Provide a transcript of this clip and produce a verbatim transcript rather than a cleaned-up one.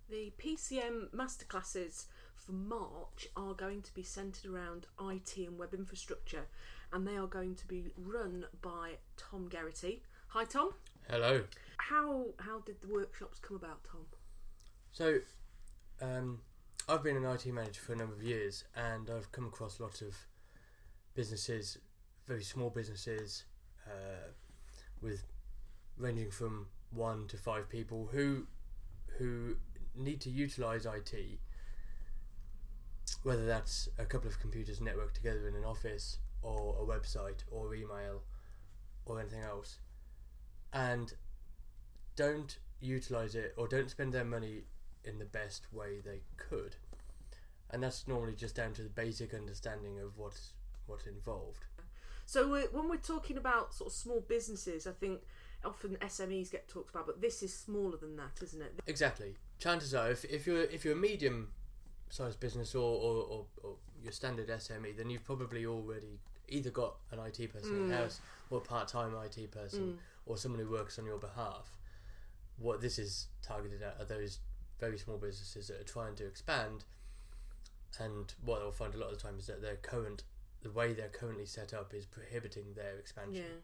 The P C M masterclasses for March are going to be centred around I T and web infrastructure, and they are going to be run by Tom Geraghty. Hi, Tom. Hello. How how did the workshops come about, Tom? So, um, I've been an I T manager for a number of years, and I've come across lots of businesses, very small businesses, uh, with ranging from one to five people who who need to utilise I T, whether that's a couple of computers networked together in an office, or a website, or email, or anything else, and don't utilise it or don't spend their money in the best way they could. And that's normally just down to the basic understanding of what's what's involved. So we're, when we're talking about sort of small businesses, I think often S M Es get talked about, but this is smaller than that, isn't it? Exactly. Chances are, if if you're if you're a medium-sized business or, or, or, or your standard S M E, then you've probably already either got an I T person mm. in house, or a part-time I T person, mm. or someone who works on your behalf. What this is targeted at are those very small businesses that are trying to expand, and what they'll find a lot of the time is that their current, the way they're currently set up is prohibiting their expansion. Yeah.